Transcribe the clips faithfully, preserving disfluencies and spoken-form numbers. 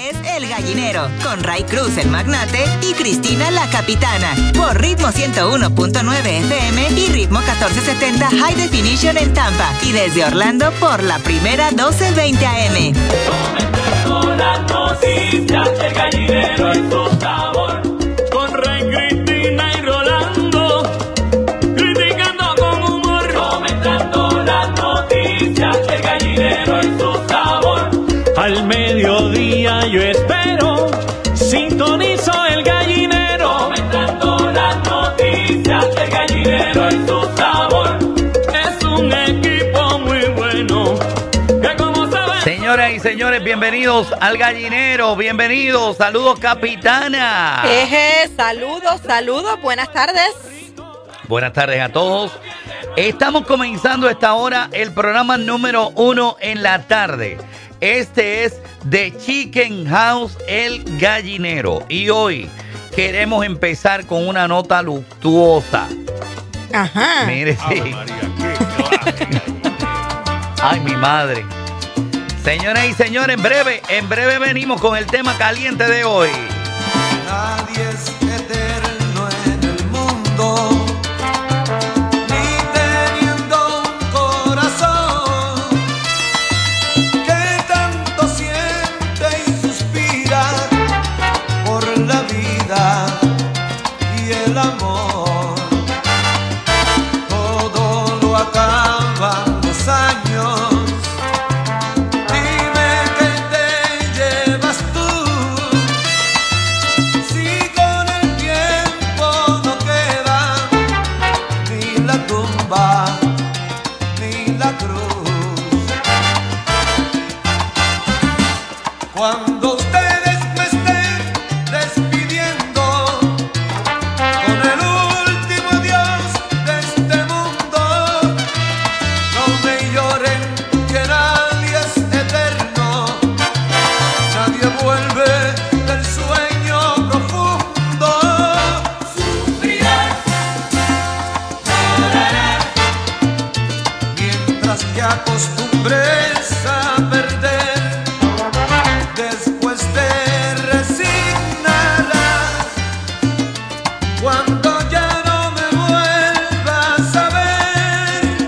es El Gallinero, con Ray Cruz, el magnate, y Cristina, la capitana, por Ritmo ciento uno punto nueve F M y Ritmo catorce setenta High Definition en Tampa, y desde Orlando por la primera doce veinte A M. Comentando las noticias, El Gallinero es tu sabor, con Ray, Cristina y Rolando, criticando con humor. Comentando las noticias, El Gallinero es tu sabor. Al mediodía yo espero, sintonizo El Gallinero. Comentando las noticias, El Gallinero es tu sabor. Es un equipo muy bueno, que como saben... Señoras y señores, bienvenidos al Gallinero, bienvenidos, saludos capitana. Eje, saludos, saludos, buenas tardes. Buenas tardes a todos. Estamos comenzando a esta hora el programa número uno en la tarde. Este es The Chicken House, El Gallinero. Y hoy queremos empezar con una nota luctuosa. Ajá. Mire, sí. Ay, mi madre. Señoras y señores, en breve, en breve venimos con el tema caliente de hoy. Nadie es eterno en el mundo. El amor, todo lo acaban los años. Dime qué te llevas tú, si con el tiempo no queda ni la tumba ni la cruz. Cuando ustedes me estén despidiendo, acostumbres a perder, después te resignarás. Cuando ya no me vuelvas a ver,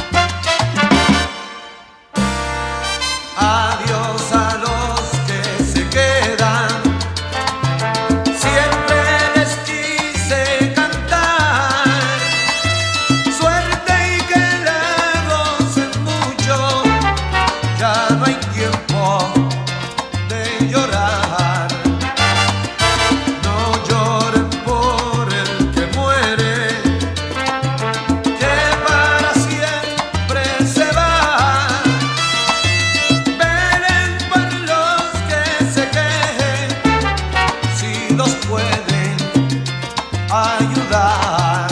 adiós a los que se quedan. Siempre les quise cantar suerte y que la gocen mucho. Ya no hay tiempo de llorar. No lloren por el que muere, que para siempre se va. Velen por los que se quejen, si los pueden ayudar.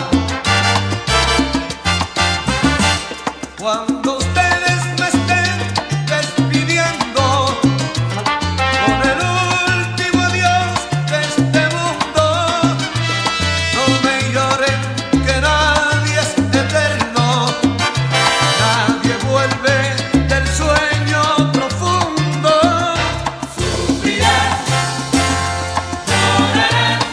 Cuando ustedes me estén despidiendo, con el último adiós de este mundo, no me lloren, que nadie es eterno. Nadie vuelve del sueño profundo. Sufrirás, llorarás,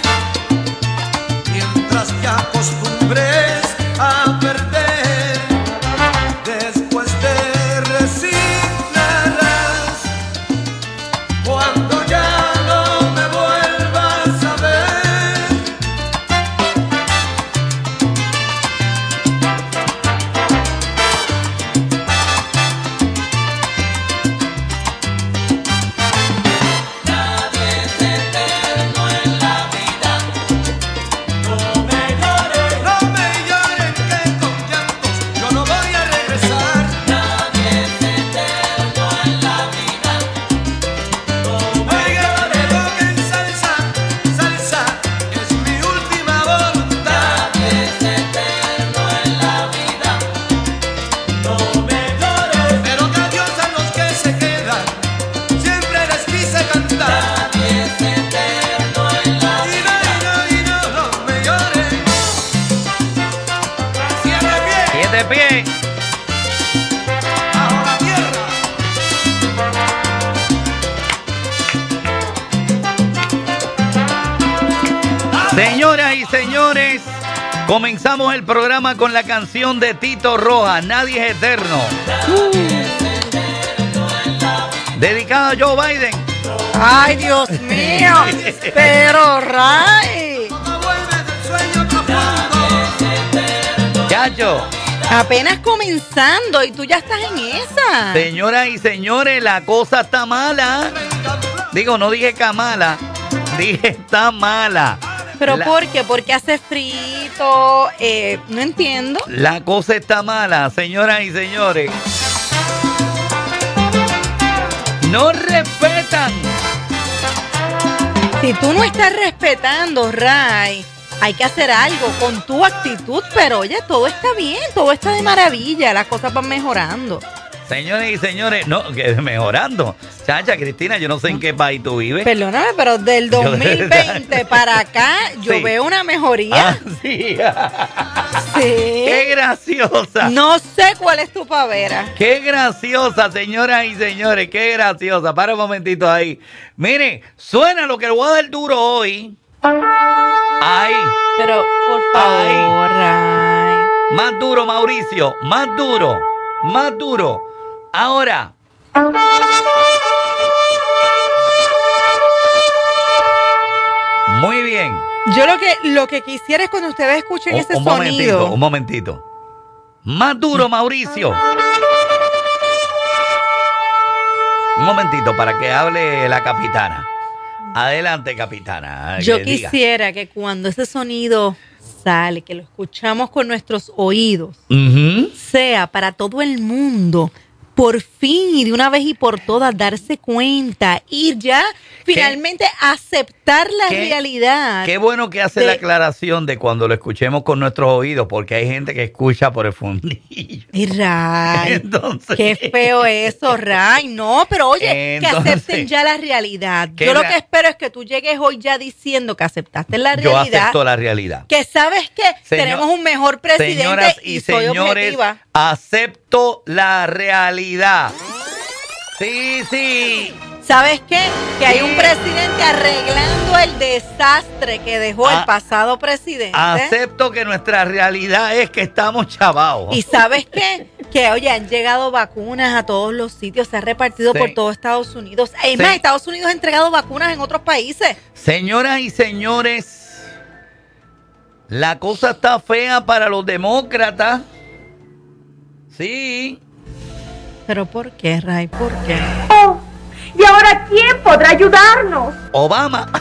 mientras que acostumbres a perder, después señores, comenzamos el programa con la canción de Tito Rojas, Nadie es Eterno. Uh. Dedicada a Joe Biden. Ay, Dios mío. Pero, Ray. Chacho. Apenas comenzando y tú ya estás en esa. Señoras y señores, la cosa está mala. Digo, no dije Kamala, dije está mala. ¿Pero la, por qué? Porque hace frito, eh, no entiendo. La cosa está mala, señoras y señores. No respetan. Si tú no estás respetando, Ray, hay que hacer algo con tu actitud, pero oye, todo está bien, todo está de maravilla, las cosas van mejorando. Señores y señores, no, que mejorando. Chacha, Cristina, yo no sé en qué país tú vives. Perdóname, pero del dos mil veinte para acá yo sí. veo una mejoría. Ah, sí. Sí. Qué graciosa. No sé cuál es tu pavera. Qué graciosa, señoras y señores, qué graciosa. Para un momentito ahí. Mire, suena lo que le voy a dar duro hoy. Ay. Pero, por favor, Ray. Más duro, Mauricio, más duro, más duro. Ahora. Muy bien. Yo lo que lo que quisiera es cuando ustedes escuchen un, ese un sonido. Momentito, un momentito. Más duro, Mauricio. Un momentito para que hable la capitana. Adelante, capitana. Yo que quisiera diga. que cuando ese sonido sale, que lo escuchamos con nuestros oídos, uh-huh. sea para todo el mundo, por fin y de una vez y por todas darse cuenta y ya finalmente ¿Qué? aceptar la ¿Qué? realidad. Qué bueno que hace de... la aclaración de cuando lo escuchemos con nuestros oídos, porque hay gente que escucha por el fundillo. Ray, Entonces, qué feo eso, Ray. No, pero oye, Entonces, que acepten ya la realidad. Yo lo que espero es que tú llegues hoy ya diciendo que aceptaste la realidad. Yo acepto la realidad. Que sabes que Señor, tenemos un mejor presidente señoras y, y soy señores, objetiva. Acepto la realidad. Sí, sí. ¿Sabes qué? Que hay un presidente arreglando el desastre que dejó a, el pasado presidente. Acepto que nuestra realidad es que estamos chavados. ¿Y sabes qué? Que, oye, han llegado vacunas a todos los sitios, se ha repartido sí. por todo Estados Unidos. Es sí. más, Estados Unidos ha entregado vacunas en otros países. Señoras y señores, la cosa está fea para los demócratas. Sí. ¿Pero por qué, Ray? ¿Por qué? Oh, ¿y ahora quién podrá ayudarnos? Obama.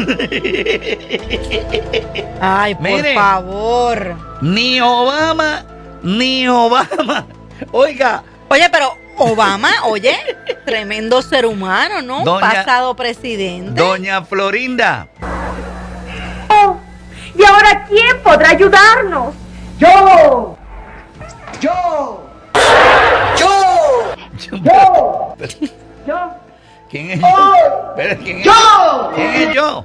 Ay, por Mire, favor. Ni Obama, ni Obama. Oiga. Oye, pero Obama, oye, tremendo ser humano, ¿no? Doña, pasado presidente. Doña Florinda. Oh, ¿y ahora quién podrá ayudarnos? ¡Yo! ¡Yo! ¡Yo! ¡Yo! ¿Yo? ¿Quién es yo? ¿Pero quién es yo? ¿Quién es yo?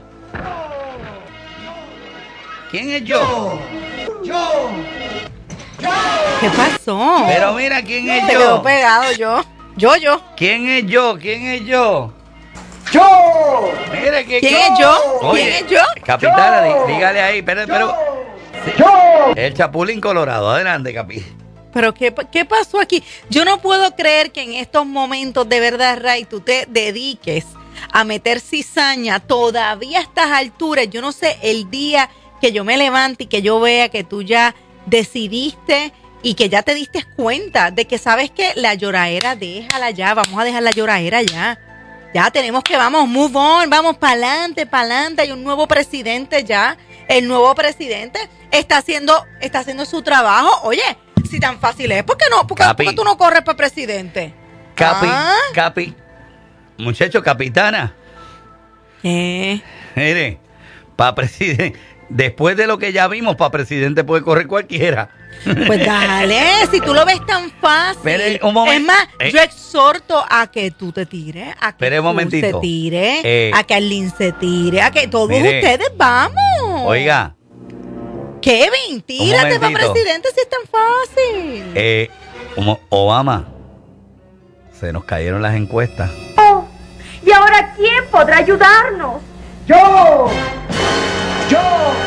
¿Quién es yo? Yo. Yo. ¿Qué pasó? Pero mira, ¿quién es Te yo? quedó pegado yo. Yo, yo. ¿Quién es yo? ¿Quién es yo? Yo. Mira que ¿Quién yo. es yo? Oye, ¿Quién es yo? Capitana, yo. Dí, dígale ahí, pero, pero sí. Yo. El Chapulín Colorado, adelante, Capi. Pero ¿qué, ¿qué pasó aquí? Yo no puedo creer que en estos momentos de verdad, Ray, tú te dediques a meter cizaña todavía a estas alturas. Yo no sé, el día que yo me levante y que yo vea que tú ya decidiste y que ya te diste cuenta de que sabes que la lloradera, déjala ya, vamos a dejar la lloradera ya. Ya tenemos que, vamos, move on, vamos para adelante, para adelante. Hay un nuevo presidente ya. El nuevo presidente está haciendo, está haciendo su trabajo. Oye, si tan fácil es, ¿por qué no? ¿Por qué, ¿por qué tú no corres para presidente? Capi, ¿Ah? Capi, muchacho, capitana. ¿Qué? Mire, para presidente, después de lo que ya vimos, para presidente puede correr cualquiera. Pues dale, si tú lo ves tan fácil. Pero, un momento, es más, eh, yo exhorto a que tú te tires, a que un tú se tire, eh, a que Arlene se tire, a que todos mire, ustedes vamos. Oiga. Kevin, tírate para presidente si es tan fácil. Eh, Obama, se nos cayeron las encuestas. Oh, ¿y ahora quién podrá ayudarnos? Yo. Yo.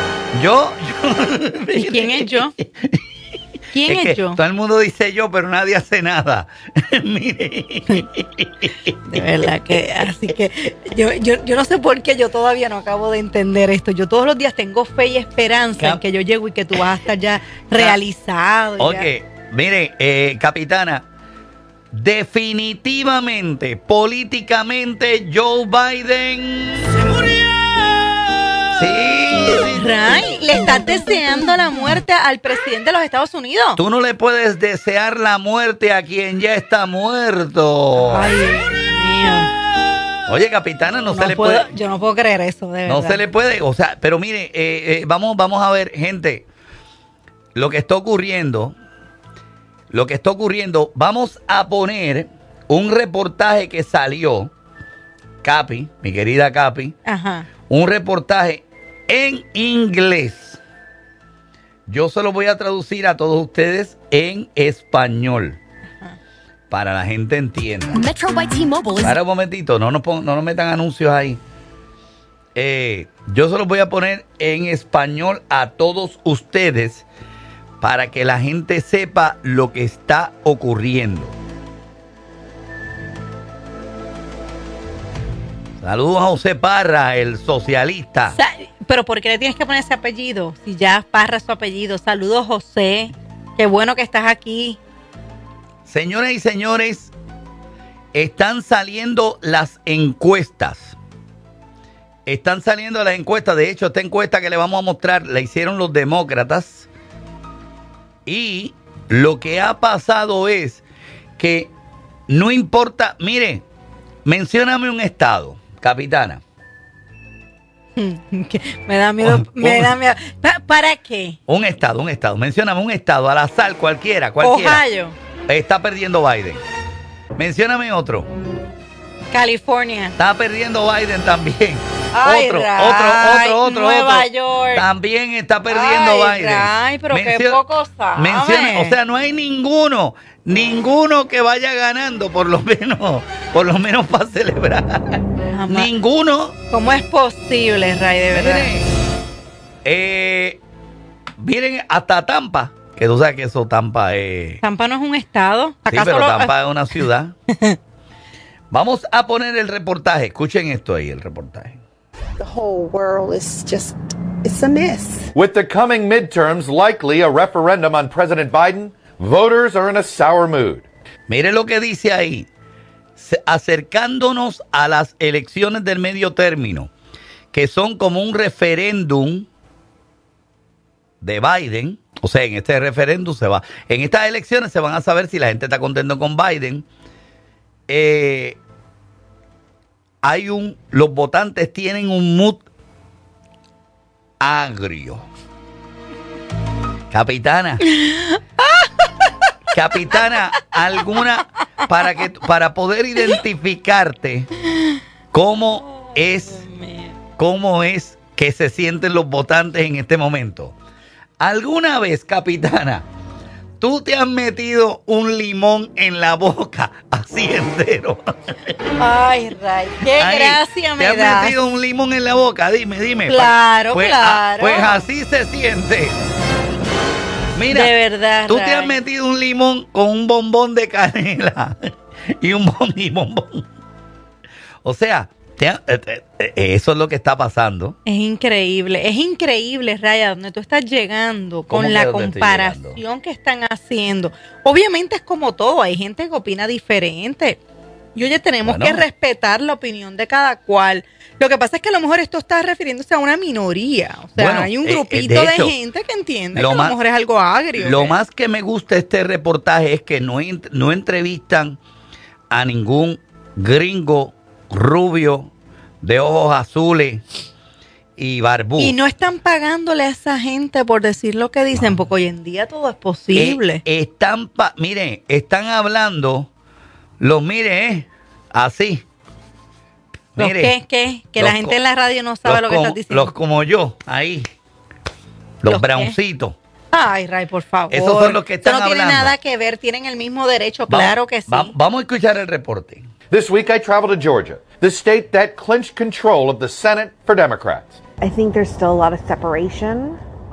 Yo, yo ¿Y quién es yo? ¿Quién es es, que yo? todo el mundo dice yo, pero nadie hace nada. Mire. De verdad que, así que yo, yo, yo no sé por qué yo todavía no acabo de entender esto. Yo todos los días tengo fe y esperanza Cap- en que yo llego y que tú vas a estar ya realizado. Ok, ya. mire, eh, capitana, definitivamente, políticamente, Joe Biden se murió. Sí, sí, Ray, le estás deseando la muerte al presidente de los Estados Unidos. tú no le puedes desear la muerte a quien ya está muerto. Ay, Dios mío. Oye, capitana, no, No se le puedo- puede. Yo no puedo creer eso, de No verdad. se le puede, o sea, pero mire, eh, eh, vamos, vamos a ver, gente, lo que está ocurriendo, lo que está ocurriendo, vamos a poner un reportaje que salió, Capi, mi querida Capi, Ajá. un reportaje en inglés. Yo se lo voy a traducir a todos ustedes en español, para la gente entienda. Metro by T-Mobile is Para un momentito, no nos, pon- no nos metan anuncios ahí. Eh, yo se los voy a poner en español a todos ustedes para que la gente sepa lo que está ocurriendo. Saludos a José Parra, el socialista. Sa- Pero ¿por qué le tienes que poner ese apellido? Si ya Parra es su apellido. Saludos, José. Qué bueno que estás aquí. Señoras y señores, están saliendo las encuestas. Están saliendo las encuestas. De hecho, esta encuesta que le vamos a mostrar la hicieron los demócratas. Y lo que ha pasado es que no importa. Mire, mencióname un estado, capitana. Me da miedo. Oh, me oh. da miedo. Pa- ¿Para qué? Un estado, un estado. Mencióname un estado, al azar, cualquiera, cualquiera. Ohio, Está perdiendo Biden. Mencióname otro. California. Está perdiendo Biden también. Ay, otro, Ray, otro, otro, otro, Nueva otro. York. También está perdiendo Ay, Biden. Ray, pero qué Mencio- poco sabe. menciona- o sea, no hay ninguno, ninguno que vaya ganando, por lo menos, por lo menos para celebrar. Jamás. Ninguno. ¿Cómo es posible, Ray, de verdad? Miren, eh, miren, hasta Tampa, que tú sabes que eso Tampa es. Tampa no es un estado. Sí, ¿Acaso pero lo- Tampa es una ciudad. Vamos a poner el reportaje. Escuchen esto ahí, el reportaje. The whole world is just, it's a mess. With the coming midterms likely a referendum on President Biden, voters are in a sour mood. Mire lo que dice ahí. Se- Acercándonos a las elecciones del medio término, que son como un referéndum de Biden. O sea, en este referéndum se va. En estas elecciones se van a saber si la gente está contento con Biden. Eh, hay un, los votantes tienen un mood agrio. Capitana. Capitana, alguna para que para poder identificarte cómo es cómo es que se sienten los votantes en este momento. ¿Alguna vez, capitana, tú te has metido un limón en la boca así entero? Ay, Ray, qué Ahí, gracia ¿te me has das. metido un limón en la boca? Dime, dime. Claro, pues, claro. ah, pues así se siente. Mira, De verdad, tú te Ray. has metido un limón con un bombón de canela y un bon- y bombón. O sea, te ha- eh, eh, eh, eso es lo que está pasando. Es increíble, es increíble, Raya, donde tú estás llegando ¿Cómo con que la dónde estoy comparación que están haciendo. Obviamente es como todo, hay gente que opina diferente. Y oye, tenemos Bueno. que respetar la opinión de cada cual. Lo que pasa es que a lo mejor esto está refiriéndose a una minoría. O sea, Bueno, hay un eh, eh, grupito de de, hecho, gente que entiende lo que a más- lo mejor es algo agrio. Lo que- más que me gusta de este reportaje es que no, en- no entrevistan a ningún gringo rubio de ojos azules y barbú. Y no están pagándole a esa gente por decir lo que dicen, porque hoy en día todo es posible. Eh, están, pa- miren, están hablando, los mire, eh, así. ¿Los Mire, qué? ¿Qué? Que los la gente co- en la radio no sabe los lo que como- estás diciendo. Los como yo, ahí. Los, ¿Los qué? browncitos. Ay, Ray, por favor. Esos son los que están Eso no tiene hablando. nada que ver, tienen el mismo derecho, Vamos- claro que sí. va- vamos a escuchar el reporte. This week I traveled to Georgia, the state that clinched control of the Senate for Democrats. I think there's still a lot of separation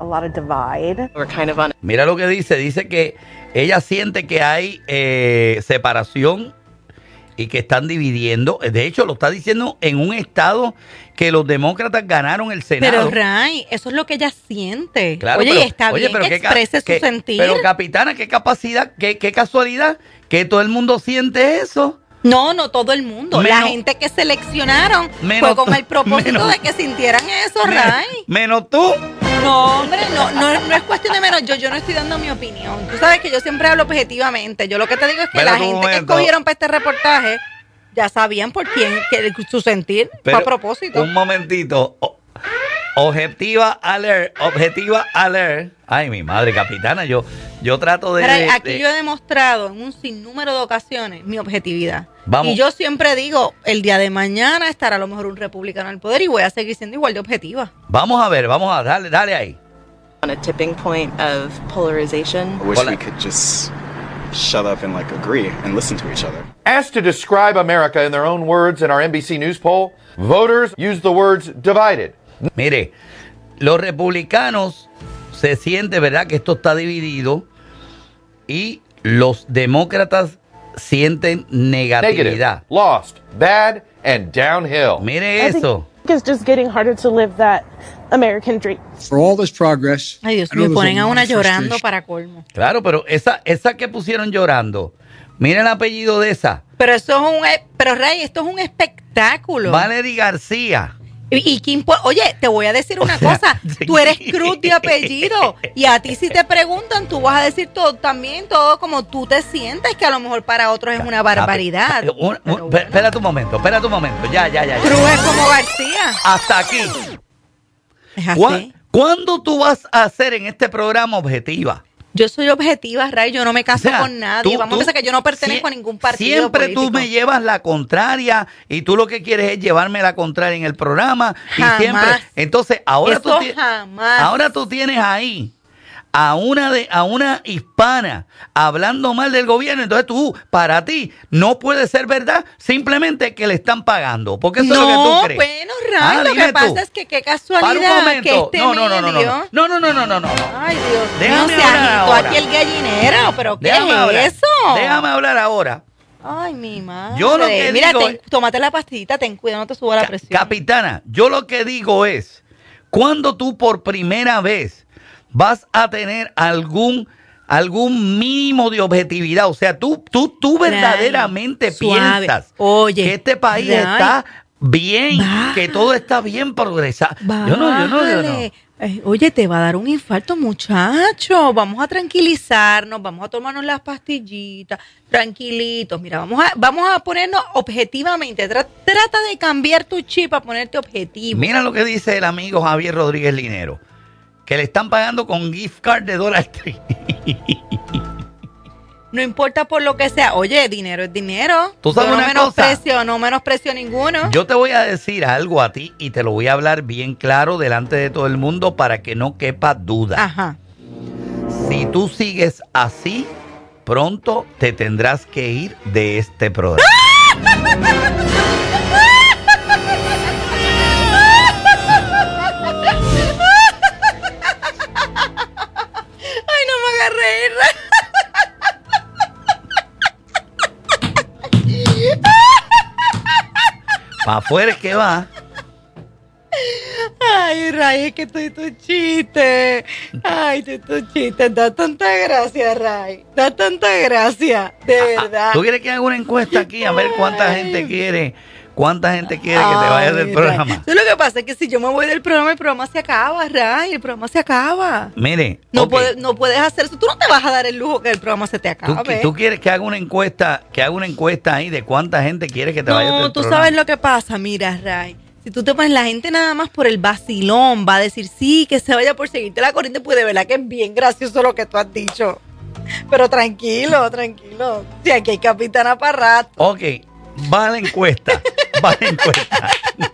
a lot of divide. We're kind of on. Mira lo que dice, dice que ella siente que hay eh, separación y que están dividiendo. De hecho, lo está diciendo en un estado que los demócratas ganaron el Senado. Pero, Ray, eso es lo que ella siente. Claro, oye, pero, y está oye, bien pero que qué ca- exprese su qué- sentir. Pero, capitana, qué capacidad, qué, qué casualidad que todo el mundo siente eso. No, no todo el mundo. La Menos- gente que seleccionaron menos fue con tú- el propósito menos- de que sintieran eso, Ray. Menos tú. No, hombre, no, no, no es cuestión de menos. Yo, yo no estoy dando mi opinión. Tú sabes que yo siempre hablo objetivamente. Yo lo que te digo es que Espera la un gente que momento. escogieron para este reportaje ya sabían por quién, que su sentir fue a Pero, propósito. Un momentito. O- objetiva alert, objetiva alert. Ay, mi madre, capitana, yo, yo trato de... Mira, de- aquí de- yo he demostrado en un sinnúmero de ocasiones mi objetividad. Vamos. Y yo siempre digo, el día de mañana estará a lo mejor un republicano al poder y voy a seguir siendo igual de objetiva. Vamos a ver, vamos a darle, dale ahí. On a tipping point of polarization. I wish Hola. we could just shut up and like agree and listen to each other. Asked to describe America in their own words in our N B C News poll, voters used the words divided. Mire, los republicanos se siente, ¿verdad?, que esto está dividido y los demócratas sienten Negative, negatividad. lost, bad, and downhill. Mire eso. It's just getting harder to live that American dream. For all this progress, Ay, Dios I know mío, there's ponen a lot una of llorando frustration. para colmo. Claro, pero esa, esa que pusieron llorando, mire el apellido de esa, Pero eso es un, e- pero Ray, esto es un espectáculo. Valerie García. Y, y qué impo- oye, te voy a decir una cosa, tú eres Cruz de apellido y a ti si te preguntan, tú vas a decir todo también, todo como tú te sientes, que a lo mejor para otros es una barbaridad. Un- un- Pero pe- Espera un momento, espera un momento, ya, ya, ya. ya. Cruz es como García. Hasta aquí. Es así. ¿Cuá- ¿Cuándo tú vas a hacer en este programa objetiva? Yo soy objetiva, Ray, yo no me caso O sea, con nadie. tú- Vamos tú- a pensar que yo no pertenezco sie- a ningún partido Siempre político. tú me llevas la contraria y tú lo que quieres es llevarme la contraria en el programa. Jamás. Y siempre. Entonces, ahora Eso tú, ti- jamás. ahora tú tienes ahí a una de a una hispana hablando mal del gobierno. Entonces tú, para ti, no puede ser verdad simplemente que le están pagando. Porque eso es lo que tú No, crees. bueno, Ray, Ah, lo dime que pasa tú. es que qué Para un casualidad momento. que este no, no, no, no, no, medio- no, no, no, no, no, no, no. Ay, Dios Déjame mío, se hablar agitó ahora. aquí el gallinero, pero ¿qué Déjame es hablar. eso? Déjame hablar ahora. Ay, mi madre. Yo lo que Mira, digo ten- es- tómate la pastillita, ten cuidado, no te suba la Ca- presión. Capitana, yo lo que digo es, cuando tú por primera vez vas a tener algún algún mínimo de objetividad, o sea, tú tú tú Ray, verdaderamente suave. piensas Oye, que este país Ray, está bien, baja. que todo está bien progresado. Yo no, yo no, yo no. Bájale. Eh, Oye, te va a dar un infarto, muchacho. Vamos a tranquilizarnos, vamos a tomarnos las pastillitas, tranquilitos. Mira, vamos a, vamos a ponernos objetivamente. Tra- trata de cambiar tu chip a ponerte objetivo. Mira lo que dice el amigo Javier Rodríguez Linero, que le están pagando con gift card de Dollar Tree. No importa por lo que sea. Oye, dinero es dinero. ¿Tú sabes Yo no una menosprecio, no menosprecio ninguno. Yo te voy a decir algo a ti y te lo voy a hablar bien claro delante de todo el mundo para que no quepa duda. Ajá. Si tú sigues así, pronto te tendrás que ir de este programa. Ay, no me hagas reír. Para afuera es que va. Ay, Ray, es que estoy tu chiste. Ay, tú tu chiste. Da tanta gracia, Ray. Da tanta gracia. De verdad. ¿Tú quieres que haga una encuesta aquí a ver cuánta Ay. gente quiere, cuánta gente quiere que te vayas del Ay, programa? Ray. Lo que pasa es que si yo me voy del programa, el programa se acaba, Ray. El programa se acaba. Mire, No, ok, puedes, no puedes hacer eso. Tú no te vas a dar el lujo que el programa se te ¿tú, acabe. tú quieres que haga una encuesta, que haga una encuesta ahí de cuánta gente quiere que te vayas No, del tú programa? sabes lo que pasa. Mira, Ray. Si tú te pones la gente nada más por el vacilón, va a decir sí, que se vaya por seguirte la corriente, pues de verdad que es bien gracioso lo que tú has dicho. Pero tranquilo, tranquilo. Si aquí hay capitana para rato. Ok, va la encuesta, va la encuesta.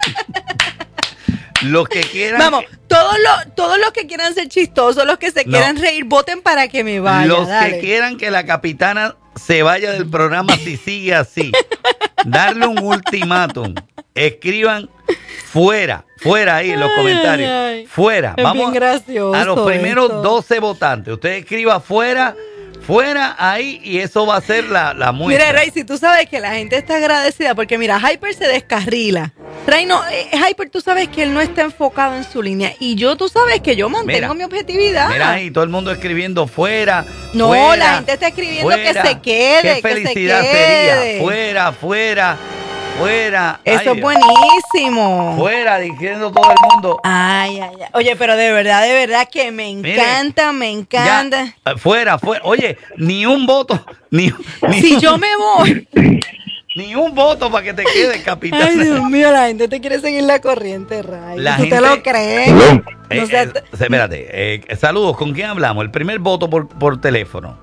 Los que quieran... Vamos, todos los, todos los que quieran ser chistosos, los que se No. quieran reír, voten para que me vaya. Los dale. que quieran que la capitana se vaya del programa si sigue así, darle un ultimátum, escriban fuera, Fuera ahí en los Ay, comentarios. ay, ay. Fuera. Es Vamos bien gracioso a los primeros esto. doce votantes. Usted escriba fuera, fuera ahí y eso va a ser la, la muestra. Mira, Ray, si tú sabes que la gente está agradecida porque mira, Hyper se descarrila. Ray, no, eh, Hyper, tú sabes que él no está enfocado en su línea y yo, tú sabes que yo mantengo Mira, mi objetividad. Mira ahí, todo el mundo escribiendo fuera. No, fuera, la gente está escribiendo fuera. que se quede, Qué que felicidad se quede. sería. Fuera, fuera, fuera. Eso Ay, es buenísimo. Fuera, diciendo todo el mundo. Ay, ay, ay. Oye, pero de verdad, de verdad que me encanta, me encanta. Ya, fuera, fuera. Oye, ni un voto, ni, ni Si un, yo me voy. ni un voto para que te quede, capitán. Ay, Dios mío, la gente te quiere seguir la corriente, Ray. La ¿Tú gente- te lo crees? Eh, No sea- eh, espérate, eh, saludos, ¿con quién hablamos? El primer voto por, por teléfono.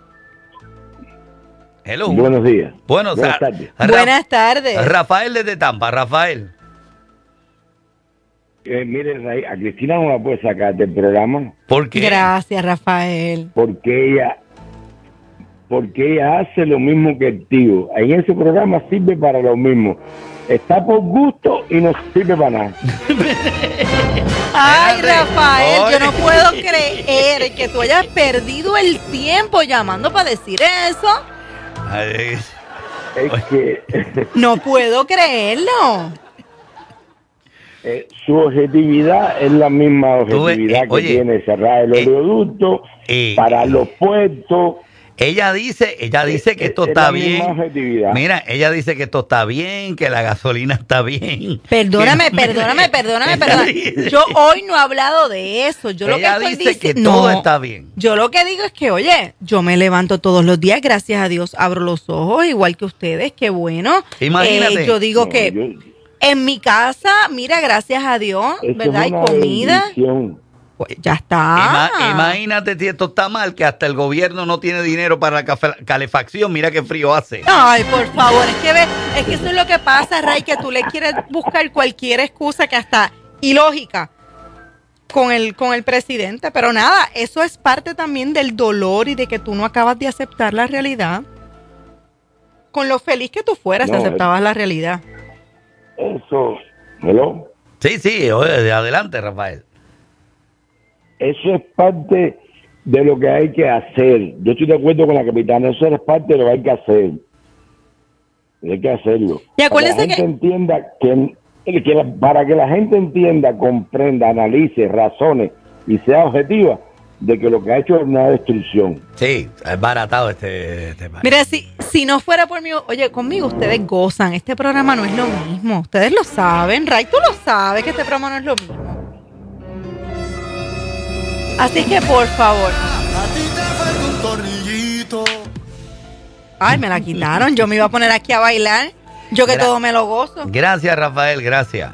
Hello. Buenos días. Bueno, Buenas Sa- tardes. Ra- Buenas tardes. Rafael desde Tampa, Rafael. Eh, mire, Ray, a Cristina no la puede sacar del programa ¿Por qué? Gracias, Rafael. porque ella porque ella hace lo mismo que el tío. En ese programa sirve para lo mismo. Está por gusto y no sirve para nada. Ay, Espérate. Rafael, yo Oye. no puedo creer que tú hayas perdido el tiempo llamando para decir eso. Ay, Es que No puedo creerlo. eh, su objetividad es la misma Tú ves, objetividad eh, que oye, tiene cerrar el eh, oleoducto eh, para los puertos. ella dice, ella dice que esto Es está la misma bien. objetividad. Mira, ella dice que esto está bien, que la gasolina está bien. Perdóname, Que- perdóname, perdóname, Ella perdóname. dice- Yo hoy no he hablado de eso. Yo lo que ella estoy dice que diciendo. todo No. está bien. Yo lo que digo es que, oye, yo me levanto todos los días, gracias a Dios, abro los ojos, igual que ustedes, qué bueno. Imagínate. Eh, yo digo No, que yo- en mi casa, mira, gracias a Dios, eso ¿verdad? es Hay una comida. bendición. Pues ya está. Ima- imagínate si esto está mal, que hasta el gobierno no tiene dinero para la cafe- calefacción. Mira qué frío hace. Ay, por favor, es que ve, es que eso es lo que pasa, Ray, que tú le quieres buscar cualquier excusa que hasta ilógica con el, con el presidente, pero nada, eso es parte también del dolor y de que tú no acabas de aceptar la realidad. Con lo feliz que tú fueras, No, si aceptabas la realidad. Eso, ¿hello? Sí, sí, oye, de adelante, Rafael. Eso es parte de lo que hay que hacer. Yo estoy de acuerdo con la capitana, eso es parte de lo que hay que hacer. Hay que hacerlo. Y acuérdense para que la que- gente entienda que, que la- para que la gente entienda, comprenda, analice, razone y sea objetiva de que lo que ha hecho es una destrucción. Sí, es baratado este, este país. Mira, si, si no fuera por mí, oye, conmigo ustedes gozan, este programa no es lo mismo, ustedes lo saben, Ray, tú lo sabes que este programa no es lo mismo. Así que, por favor. Ay, me la quitaron. Yo me iba a poner aquí a bailar. Yo que Gra- todo me lo gozo. Gracias, Rafael, gracias.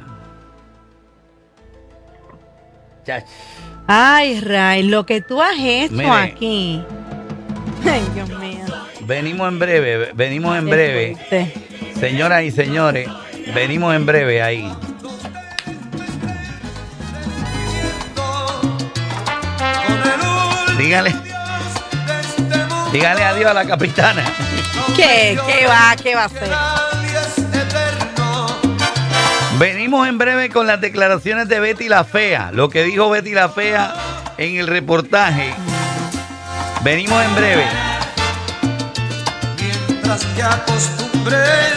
Chach. Ay, Ray, lo que tú has hecho Mire. aquí. Ay, Dios mío. Venimos en breve, venimos en Qué breve. fuerte. Señoras y señores, venimos en breve ahí. Dígale, dígale adiós a la capitana. ¿Qué? ¿Qué va? ¿Qué va a hacer? Venimos en breve con las declaraciones de Betty la Fea. Lo que dijo Betty la Fea en el reportaje. Venimos en breve. Mientras que acostumbré